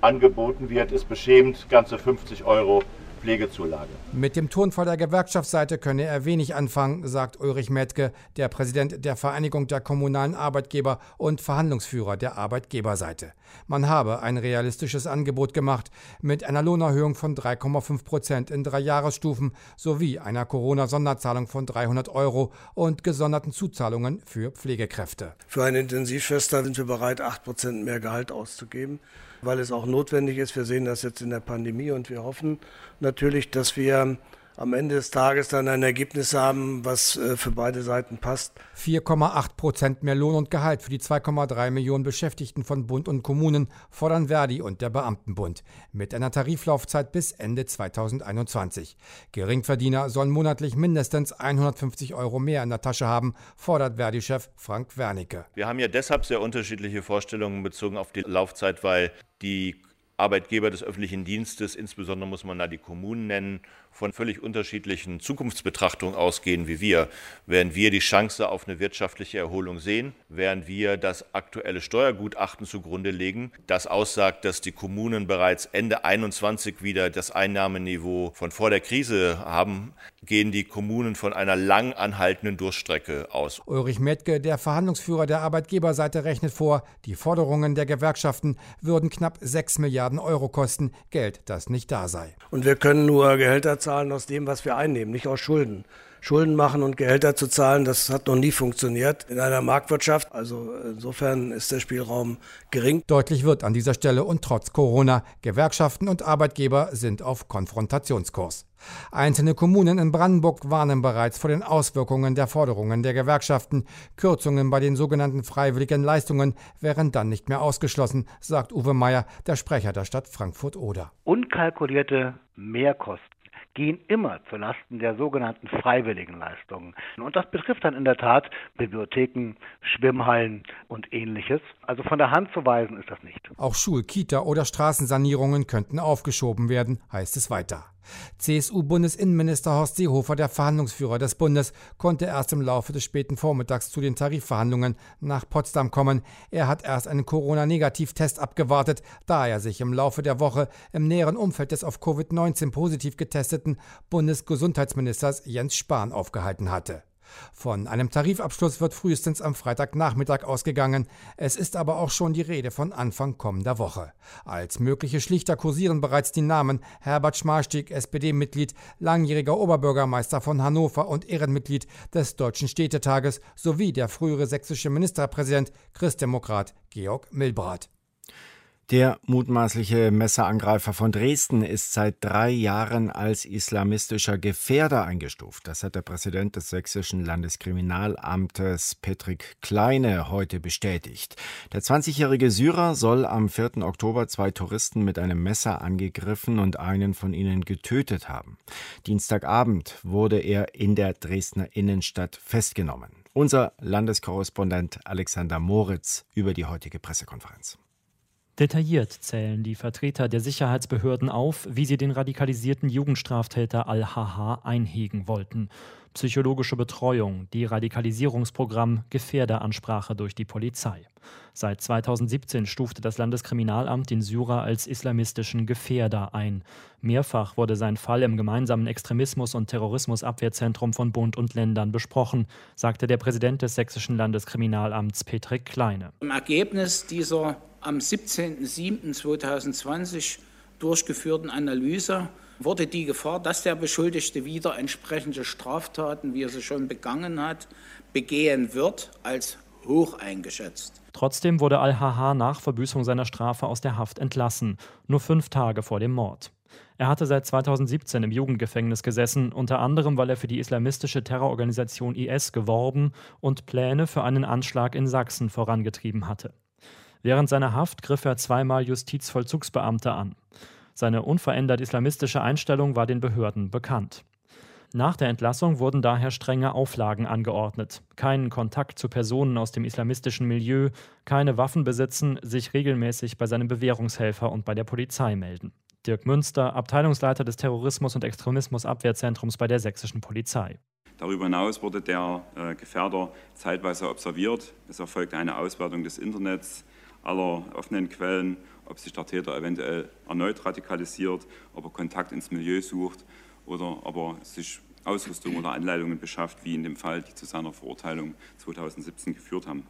angeboten wird, ist beschämend, ganze fünfzig Euro Pflegezulage. Mit dem Tonfall der Gewerkschaftsseite könne er wenig anfangen, sagt Ulrich Metke, der Präsident der Vereinigung der kommunalen Arbeitgeber und Verhandlungsführer der Arbeitgeberseite. Man habe ein realistisches Angebot gemacht mit einer Lohnerhöhung von drei Komma fünf Prozent in drei Jahresstufen sowie einer Corona-Sonderzahlung von dreihundert Euro und gesonderten Zuzahlungen für Pflegekräfte. Für eine Intensivschwester sind wir bereit, acht Prozent mehr Gehalt auszugeben, weil es auch notwendig ist. Wir sehen das jetzt in der Pandemie und wir hoffen natürlich, dass wir am Ende des Tages dann ein Ergebnis haben, was für beide Seiten passt. vier Komma acht Prozent mehr Lohn und Gehalt für die zwei Komma drei Millionen Beschäftigten von Bund und Kommunen fordern Verdi und der Beamtenbund mit einer Tariflaufzeit bis Ende zweitausendeinundzwanzig. Geringverdiener sollen monatlich mindestens hundertfünfzig Euro mehr in der Tasche haben, fordert Verdi-Chef Frank Wernicke. Wir haben ja deshalb sehr unterschiedliche Vorstellungen bezogen auf die Laufzeit, weil die Arbeitgeber des öffentlichen Dienstes, insbesondere muss man da die Kommunen nennen, von völlig unterschiedlichen Zukunftsbetrachtungen ausgehen wie wir. Während wir die Chance auf eine wirtschaftliche Erholung sehen, während wir das aktuelle Steuergutachten zugrunde legen, das aussagt, dass die Kommunen bereits Ende einundzwanzig wieder das Einnahmeniveau von vor der Krise haben, gehen die Kommunen von einer lang anhaltenden Durchstrecke aus. Ulrich Metke, der Verhandlungsführer der Arbeitgeberseite, rechnet vor, die Forderungen der Gewerkschaften würden knapp sechs Milliarden Euro kosten, Geld, das nicht da sei. Und wir können nur Gehälter zahlen aus dem, was wir einnehmen, nicht aus Schulden. Schulden machen und Gehälter zu zahlen, das hat noch nie funktioniert in einer Marktwirtschaft. Also insofern ist der Spielraum gering. Deutlich wird an dieser Stelle und trotz Corona, Gewerkschaften und Arbeitgeber sind auf Konfrontationskurs. Einzelne Kommunen in Brandenburg warnen bereits vor den Auswirkungen der Forderungen der Gewerkschaften. Kürzungen bei den sogenannten freiwilligen Leistungen wären dann nicht mehr ausgeschlossen, sagt Uwe Meyer, der Sprecher der Stadt Frankfurt-Oder. Unkalkulierte Mehrkosten gehen immer zulasten der sogenannten freiwilligen Leistungen. Und das betrifft dann in der Tat Bibliotheken, Schwimmhallen und Ähnliches. Also von der Hand zu weisen ist das nicht. Auch Schul-, Kita- oder Straßensanierungen könnten aufgeschoben werden, heißt es weiter. C S U-Bundesinnenminister Horst Seehofer, der Verhandlungsführer des Bundes, konnte erst im Laufe des späten Vormittags zu den Tarifverhandlungen nach Potsdam kommen. Er hat erst einen Corona-Negativtest abgewartet, da er sich im Laufe der Woche im näheren Umfeld des auf Covid neunzehn positiv getesteten Bundesgesundheitsministers Jens Spahn aufgehalten hatte. Von einem Tarifabschluss wird frühestens am Freitagnachmittag ausgegangen. Es ist aber auch schon die Rede von Anfang kommender Woche. Als mögliche Schlichter kursieren bereits die Namen Herbert Schmalstieg, S P D-Mitglied, langjähriger Oberbürgermeister von Hannover und Ehrenmitglied des Deutschen Städtetages sowie der frühere sächsische Ministerpräsident, Christdemokrat Georg Milbrat. Der mutmaßliche Messerangreifer von Dresden ist seit drei Jahren als islamistischer Gefährder eingestuft. Das hat der Präsident des sächsischen Landeskriminalamtes Patrick Kleine heute bestätigt. Der zwanzigjährige Syrer soll am vierten Oktober zwei Touristen mit einem Messer angegriffen und einen von ihnen getötet haben. Dienstagabend wurde er in der Dresdner Innenstadt festgenommen. Unser Landeskorrespondent Alexander Moritz über die heutige Pressekonferenz. Detailliert zählen die Vertreter der Sicherheitsbehörden auf, wie sie den radikalisierten Jugendstraftäter Al-Haha einhegen wollten. Psychologische Betreuung, Deradikalisierungsprogramm, Gefährderansprache durch die Polizei. Seit zweitausendsiebzehn stufte das Landeskriminalamt den Syrer als islamistischen Gefährder ein. Mehrfach wurde sein Fall im gemeinsamen Extremismus- und Terrorismusabwehrzentrum von Bund und Ländern besprochen, sagte der Präsident des sächsischen Landeskriminalamts Patrick Kleine. Im Ergebnis dieser am siebzehnten siebten zweitausendzwanzig durchgeführten Analyse wurde die Gefahr, dass der Beschuldigte wieder entsprechende Straftaten, wie er sie schon begangen hat, begehen wird, als hoch eingeschätzt. Trotzdem wurde Al-Haha nach Verbüßung seiner Strafe aus der Haft entlassen, nur fünf Tage vor dem Mord. Er hatte seit zweitausendsiebzehn im Jugendgefängnis gesessen, unter anderem, weil er für die islamistische Terrororganisation I S geworben und Pläne für einen Anschlag in Sachsen vorangetrieben hatte. Während seiner Haft griff er zweimal Justizvollzugsbeamte an. Seine unverändert islamistische Einstellung war den Behörden bekannt. Nach der Entlassung wurden daher strenge Auflagen angeordnet. Keinen Kontakt zu Personen aus dem islamistischen Milieu, keine Waffen besitzen, sich regelmäßig bei seinem Bewährungshelfer und bei der Polizei melden. Dirk Münster, Abteilungsleiter des Terrorismus- und Extremismusabwehrzentrums bei der sächsischen Polizei. Darüber hinaus wurde der äh, Gefährder zeitweise observiert. Es erfolgte eine Auswertung des Internets, aller offenen Quellen, ob sich der Täter eventuell erneut radikalisiert, ob er Kontakt ins Milieu sucht oder ob er sich Ausrüstung oder Anleitungen beschafft, wie in dem Fall, die zu seiner Verurteilung zweitausendsiebzehn geführt haben.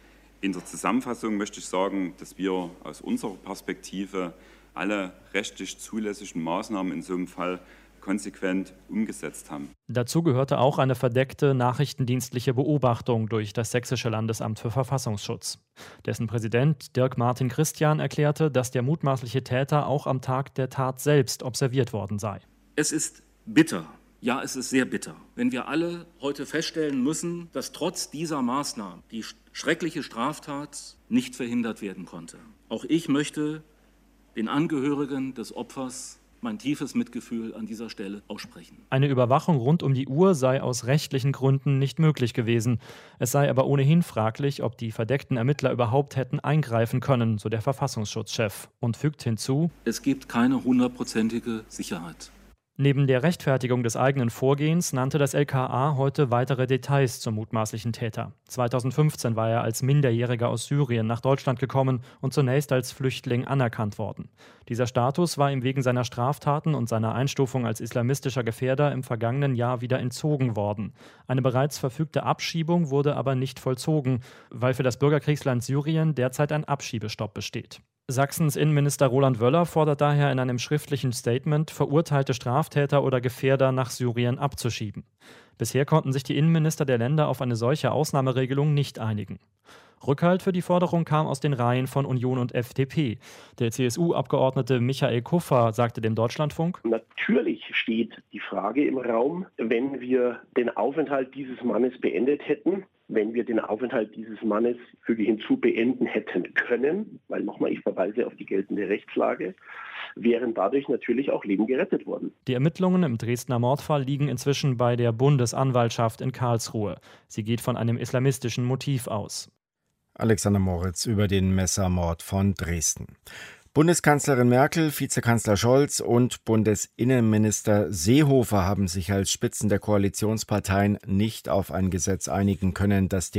In der Zusammenfassung möchte ich sagen, dass wir aus unserer Perspektive alle rechtlich zulässigen Maßnahmen in so einem Fall konsequent umgesetzt haben. Dazu gehörte auch eine verdeckte nachrichtendienstliche Beobachtung durch das Sächsische Landesamt für Verfassungsschutz. Dessen Präsident Dirk Martin Christian erklärte, dass der mutmaßliche Täter auch am Tag der Tat selbst observiert worden sei. Es ist bitter. Ja, es ist sehr bitter, wenn wir alle heute feststellen müssen, dass trotz dieser Maßnahmen die schreckliche Straftat nicht verhindert werden konnte. Auch ich möchte den Angehörigen des Opfers mein tiefes Mitgefühl an dieser Stelle aussprechen. Eine Überwachung rund um die Uhr sei aus rechtlichen Gründen nicht möglich gewesen. Es sei aber ohnehin fraglich, ob die verdeckten Ermittler überhaupt hätten eingreifen können, so der Verfassungsschutzchef, und fügt hinzu: Es gibt keine hundertprozentige Sicherheit. Neben der Rechtfertigung des eigenen Vorgehens nannte das L K A heute weitere Details zum mutmaßlichen Täter. zweitausendfünfzehn war er als Minderjähriger aus Syrien nach Deutschland gekommen und zunächst als Flüchtling anerkannt worden. Dieser Status war ihm wegen seiner Straftaten und seiner Einstufung als islamistischer Gefährder im vergangenen Jahr wieder entzogen worden. Eine bereits verfügte Abschiebung wurde aber nicht vollzogen, weil für das Bürgerkriegsland Syrien derzeit ein Abschiebestopp besteht. Sachsens Innenminister Roland Wöller fordert daher in einem schriftlichen Statement, verurteilte Straftäter oder Gefährder nach Syrien abzuschieben. Bisher konnten sich die Innenminister der Länder auf eine solche Ausnahmeregelung nicht einigen. Rückhalt für die Forderung kam aus den Reihen von Union und F D P. Der C S U-Abgeordnete Michael Kuffer sagte dem Deutschlandfunk: Natürlich steht die Frage im Raum, wenn wir den Aufenthalt dieses Mannes beendet hätten, wenn wir den Aufenthalt dieses Mannes, füge hinzu, beenden hätten können, weil nochmal, ich verweise auf die geltende Rechtslage, wären dadurch natürlich auch Leben gerettet worden. Die Ermittlungen im Dresdner Mordfall liegen inzwischen bei der Bundesanwaltschaft in Karlsruhe. Sie geht von einem islamistischen Motiv aus. Alexander Moritz über den Messermord von Dresden. Bundeskanzlerin Merkel, Vizekanzler Scholz und Bundesinnenminister Seehofer haben sich als Spitzen der Koalitionsparteien nicht auf ein Gesetz einigen können, das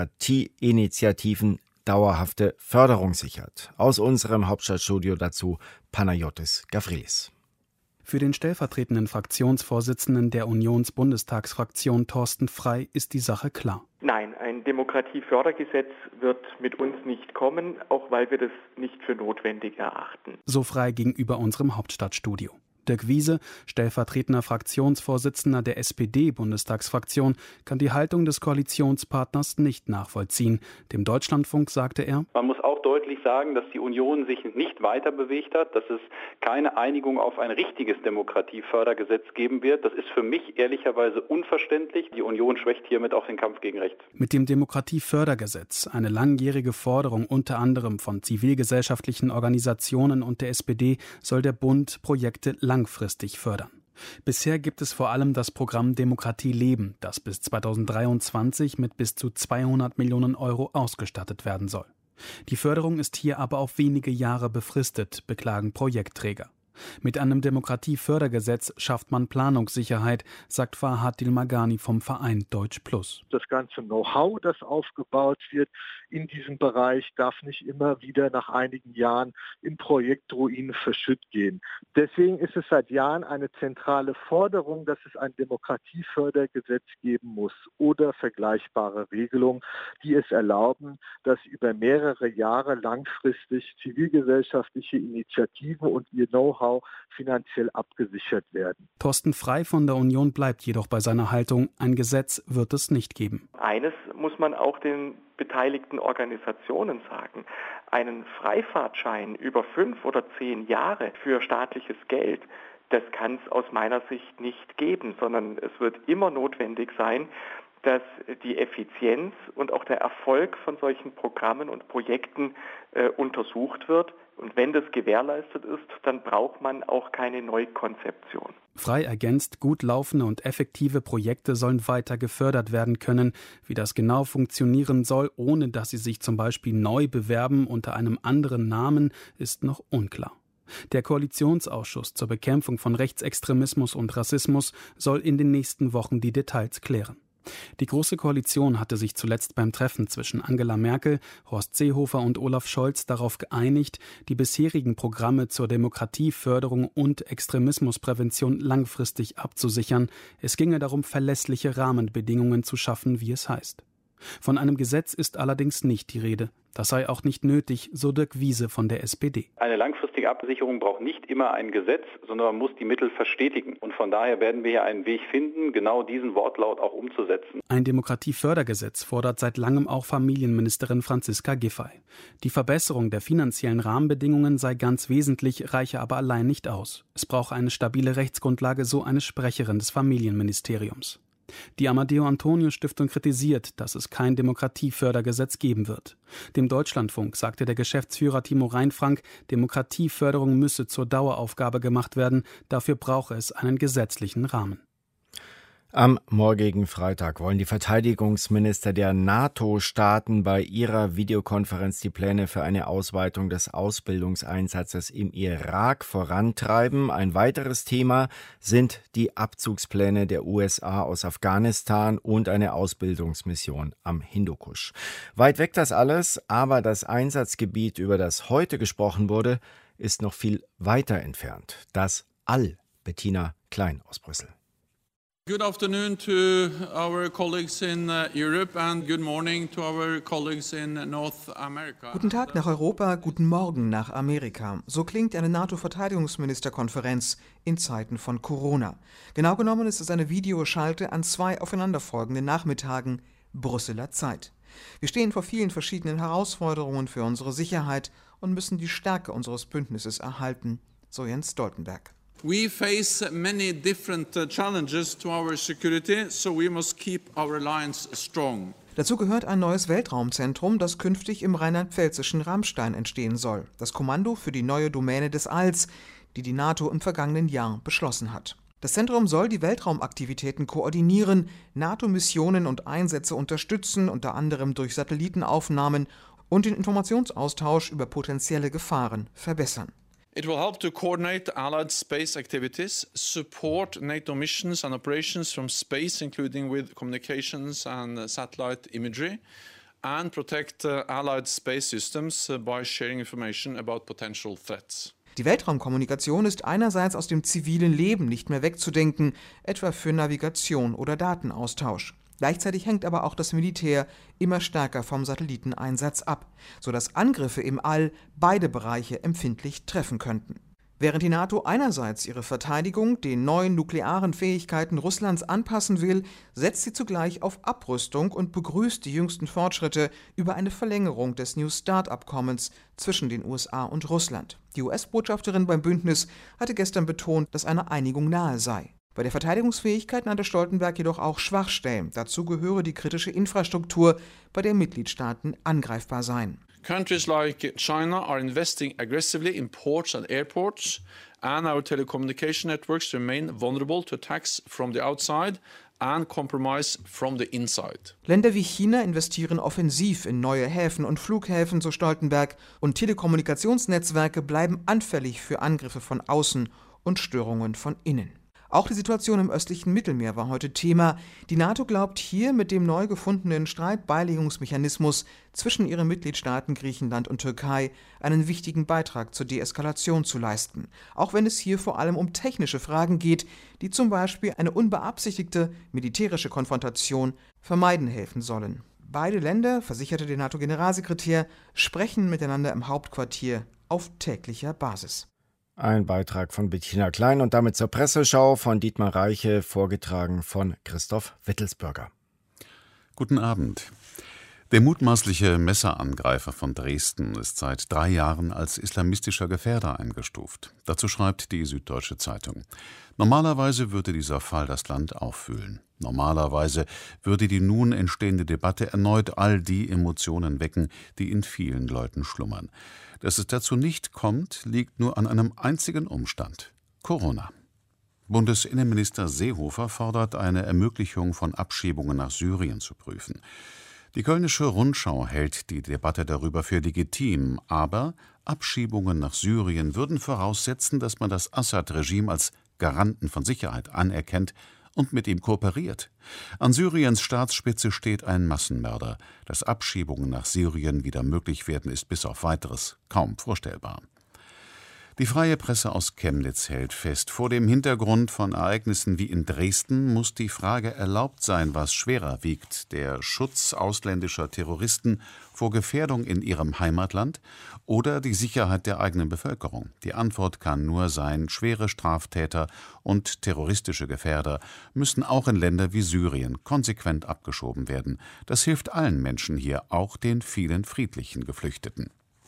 Demokratieinitiativen dauerhafte Förderung sichert. Aus unserem Hauptstadtstudio dazu Panayotis Gavrilis. Für den stellvertretenden Fraktionsvorsitzenden der Unions-Bundestagsfraktion Thorsten Frey ist die Sache klar. Nein, ein Demokratiefördergesetz wird mit uns nicht kommen, auch weil wir das nicht für notwendig erachten. So Frey gegenüber unserem Hauptstadtstudio. Dirk Wiese, stellvertretender Fraktionsvorsitzender der S P D-Bundestagsfraktion, kann die Haltung des Koalitionspartners nicht nachvollziehen. Dem Deutschlandfunk sagte er: Man muss auch deutlich sagen, dass die Union sich nicht weiter bewegt hat, dass es keine Einigung auf ein richtiges Demokratiefördergesetz geben wird. Das ist für mich ehrlicherweise unverständlich. Die Union schwächt hiermit auch den Kampf gegen rechts. Mit dem Demokratiefördergesetz, eine langjährige Forderung unter anderem von zivilgesellschaftlichen Organisationen und der S P D, soll der Bund Projekte langfristig fördern. Bisher gibt es vor allem das Programm Demokratie leben, das bis zweitausenddreiundzwanzig mit bis zu zweihundert Millionen Euro ausgestattet werden soll. Die Förderung ist hier aber auf wenige Jahre befristet, beklagen Projektträger. Mit einem Demokratiefördergesetz schafft man Planungssicherheit, sagt Farhad Dilmagani vom Verein Deutsch Plus. Das ganze Know-how, das aufgebaut wird in diesem Bereich, darf nicht immer wieder nach einigen Jahren in Projektruinen verschütt gehen. Deswegen ist es seit Jahren eine zentrale Forderung, dass es ein Demokratiefördergesetz geben muss oder vergleichbare Regelungen, die es erlauben, dass über mehrere Jahre langfristig zivilgesellschaftliche Initiativen und ihr Know-how finanziell abgesichert werden. Thorsten Frey von der Union bleibt jedoch bei seiner Haltung, ein Gesetz wird es nicht geben. Eines muss man auch den beteiligten Organisationen sagen. Einen Freifahrtschein über fünf oder zehn Jahre für staatliches Geld, das kann es aus meiner Sicht nicht geben, sondern es wird immer notwendig sein, dass die Effizienz und auch der Erfolg von solchen Programmen und Projekten äh, untersucht wird. Und wenn das gewährleistet ist, dann braucht man auch keine Neukonzeption. Frey ergänzt, gut laufende und effektive Projekte sollen weiter gefördert werden können. Wie das genau funktionieren soll, ohne dass sie sich zum Beispiel neu bewerben unter einem anderen Namen, ist noch unklar. Der Koalitionsausschuss zur Bekämpfung von Rechtsextremismus und Rassismus soll in den nächsten Wochen die Details klären. Die Große Koalition hatte sich zuletzt beim Treffen zwischen Angela Merkel, Horst Seehofer und Olaf Scholz darauf geeinigt, die bisherigen Programme zur Demokratieförderung und Extremismusprävention langfristig abzusichern. Es ginge darum, verlässliche Rahmenbedingungen zu schaffen, wie es heißt. Von einem Gesetz ist allerdings nicht die Rede. Das sei auch nicht nötig, so Dirk Wiese von der S P D. Eine langfristige Absicherung braucht nicht immer ein Gesetz, sondern man muss die Mittel verstetigen. Und von daher werden wir hier einen Weg finden, genau diesen Wortlaut auch umzusetzen. Ein Demokratiefördergesetz fordert seit langem auch Familienministerin Franziska Giffey. Die Verbesserung der finanziellen Rahmenbedingungen sei ganz wesentlich, reiche aber allein nicht aus. Es brauche eine stabile Rechtsgrundlage, so eine Sprecherin des Familienministeriums. Die Amadeo-Antonio-Stiftung kritisiert, dass es kein Demokratiefördergesetz geben wird. Dem Deutschlandfunk sagte der Geschäftsführer Timo Reinfrank, Demokratieförderung müsse zur Daueraufgabe gemacht werden, dafür brauche es einen gesetzlichen Rahmen. Am morgigen Freitag wollen die Verteidigungsminister der NATO-Staaten bei ihrer Videokonferenz die Pläne für eine Ausweitung des Ausbildungseinsatzes im Irak vorantreiben. Ein weiteres Thema sind die Abzugspläne der U S A aus Afghanistan und eine Ausbildungsmission am Hindukusch. Weit weg das alles, aber das Einsatzgebiet, über das heute gesprochen wurde, ist noch viel weiter entfernt. Das All. Bettina Klein aus Brüssel. Good afternoon to our colleagues in Europe and good morning to our colleagues in North America. Guten Tag nach Europa, guten Morgen nach Amerika. So klingt eine NATO-Verteidigungsministerkonferenz in Zeiten von Corona. Genau genommen ist es eine Videoschalte an zwei aufeinanderfolgenden Nachmittagen Brüsseler Zeit. Wir stehen vor vielen verschiedenen Herausforderungen für unsere Sicherheit und müssen die Stärke unseres Bündnisses erhalten, so Jens Stoltenberg. We face many different challenges to our security, so we must keep our alliance strong. Dazu gehört ein neues Weltraumzentrum, das künftig im rheinland-pfälzischen Ramstein entstehen soll. Das Kommando für die neue Domäne des Alls, die die NATO im vergangenen Jahr beschlossen hat. Das Zentrum soll die Weltraumaktivitäten koordinieren, NATO-Missionen und Einsätze unterstützen, unter anderem durch Satellitenaufnahmen und den Informationsaustausch über potenzielle Gefahren verbessern. It will help to coordinate allied space activities, support NATO missions and operations from space, including with communications and satellite imagery, and protect uh, allied space systems uh, by sharing information about potential threats. Die Weltraumkommunikation ist einerseits aus dem zivilen Leben nicht mehr wegzudenken, etwa für Navigation oder Datenaustausch. Gleichzeitig hängt aber auch das Militär immer stärker vom Satelliteneinsatz ab, sodass Angriffe im All beide Bereiche empfindlich treffen könnten. Während die NATO einerseits ihre Verteidigung den neuen nuklearen Fähigkeiten Russlands anpassen will, setzt sie zugleich auf Abrüstung und begrüßt die jüngsten Fortschritte über eine Verlängerung des New START-Abkommens zwischen den U S A und Russland. Die U S-Botschafterin beim Bündnis hatte gestern betont, dass eine Einigung nahe sei. Bei der Verteidigungsfähigkeit nannte Stoltenberg jedoch auch Schwachstellen. Dazu gehöre die kritische Infrastruktur, bei der Mitgliedstaaten angreifbar seien. Countries like China are investing aggressively in ports and airports, and our telecommunication networks remain vulnerable to attacks from the outside and compromise from the inside. Länder wie China investieren offensiv in neue Häfen und Flughäfen, so Stoltenberg, und Telekommunikationsnetzwerke bleiben anfällig für Angriffe von außen und Störungen von innen. Auch die Situation im östlichen Mittelmeer war heute Thema. Die NATO glaubt hier mit dem neu gefundenen Streitbeilegungsmechanismus zwischen ihren Mitgliedstaaten Griechenland und Türkei einen wichtigen Beitrag zur Deeskalation zu leisten. Auch wenn es hier vor allem um technische Fragen geht, die zum Beispiel eine unbeabsichtigte militärische Konfrontation vermeiden helfen sollen. Beide Länder, versicherte der NATO-Generalsekretär, sprechen miteinander im Hauptquartier auf täglicher Basis. Ein Beitrag von Bettina Klein und damit zur Presseschau von Dietmar Reiche, vorgetragen von Christoph Wittelsbürger. Guten Abend. Der mutmaßliche Messerangreifer von Dresden ist seit drei Jahren als islamistischer Gefährder eingestuft. Dazu schreibt die Süddeutsche Zeitung. Normalerweise würde dieser Fall das Land aufwühlen. Normalerweise würde die nun entstehende Debatte erneut all die Emotionen wecken, die in vielen Leuten schlummern. Dass es dazu nicht kommt, liegt nur an einem einzigen Umstand: Corona. Bundesinnenminister Seehofer fordert, eine Ermöglichung von Abschiebungen nach Syrien zu prüfen. Die Kölnische Rundschau hält die Debatte darüber für legitim, aber Abschiebungen nach Syrien würden voraussetzen, dass man das Assad-Regime als Garanten von Sicherheit anerkennt und mit ihm kooperiert. An Syriens Staatsspitze steht ein Massenmörder. Dass Abschiebungen nach Syrien wieder möglich werden, ist bis auf Weiteres kaum vorstellbar. Die Freie Presse aus Chemnitz hält fest, vor dem Hintergrund von Ereignissen wie in Dresden muss die Frage erlaubt sein, was schwerer wiegt: der Schutz ausländischer Terroristen vor Gefährdung in ihrem Heimatland oder die Sicherheit der eigenen Bevölkerung. Die Antwort kann nur sein: schwere Straftäter und terroristische Gefährder müssen auch in Länder wie Syrien konsequent abgeschoben werden. Das hilft allen Menschen hier, auch den vielen friedlichen Geflüchteten.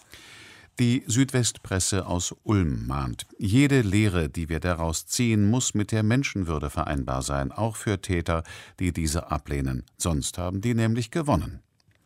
Die Südwestpresse aus Ulm mahnt: Jede Lehre, die wir daraus ziehen, muss mit der Menschenwürde vereinbar sein, auch für Täter, die diese ablehnen. Sonst haben die nämlich gewonnen.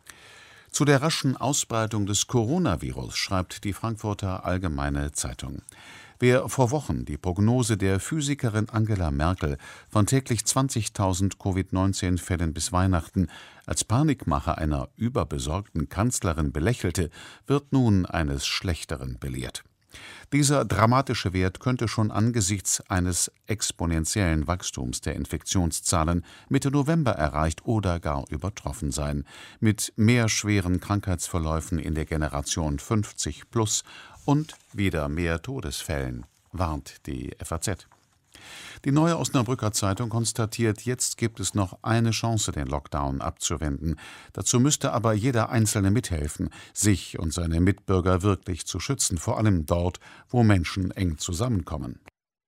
Zu der raschen Ausbreitung des Coronavirus schreibt die Frankfurter Allgemeine Zeitung: Wer vor Wochen die Prognose der Physikerin Angela Merkel von täglich zwanzigtausend Covid neunzehn Fällen bis Weihnachten als Panikmache einer überbesorgten Kanzlerin belächelte, wird nun eines Schlechteren belehrt. Dieser dramatische Wert könnte schon angesichts eines exponentiellen Wachstums der Infektionszahlen Mitte November erreicht oder gar übertroffen sein, mit mehr schweren Krankheitsverläufen in der Generation fünfzig plus und wieder mehr Todesfällen, warnt die F A Z. Die Neue Osnabrücker Zeitung konstatiert, jetzt gibt es noch eine Chance, den Lockdown abzuwenden. Dazu müsste aber jeder Einzelne mithelfen, sich und seine Mitbürger wirklich zu schützen, vor allem dort, wo Menschen eng zusammenkommen.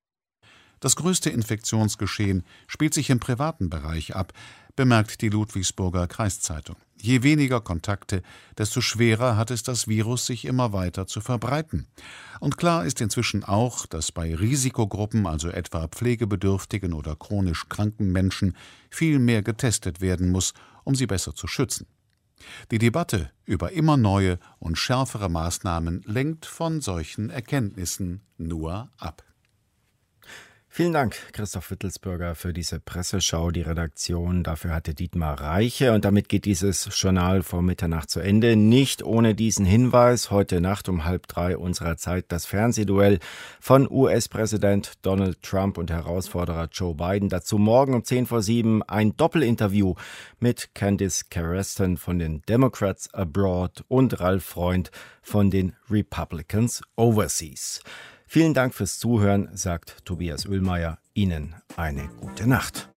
Das größte Infektionsgeschehen spielt sich im privaten Bereich ab, bemerkt die Ludwigsburger Kreiszeitung. Je weniger Kontakte, desto schwerer hat es das Virus, sich immer weiter zu verbreiten. Und klar ist inzwischen auch, dass bei Risikogruppen, also etwa pflegebedürftigen oder chronisch kranken Menschen, viel mehr getestet werden muss, um sie besser zu schützen. Die Debatte über immer neue und schärfere Maßnahmen lenkt von solchen Erkenntnissen nur ab. Vielen Dank, Christoph Wittelsbürger, für diese Presseschau. Die Redaktion dafür hatte Dietmar Reiche. Und damit geht dieses Journal vor Mitternacht zu Ende. Nicht ohne diesen Hinweis: Heute Nacht um halb drei unserer Zeit das Fernsehduell von U S-Präsident Donald Trump und Herausforderer Joe Biden. Dazu morgen um zehn vor sieben ein Doppelinterview mit Candice Carreston von den Democrats Abroad und Ralf Freund von den Republicans Overseas. Vielen Dank fürs Zuhören, sagt Tobias Oehlmeier. Ihnen eine gute Nacht.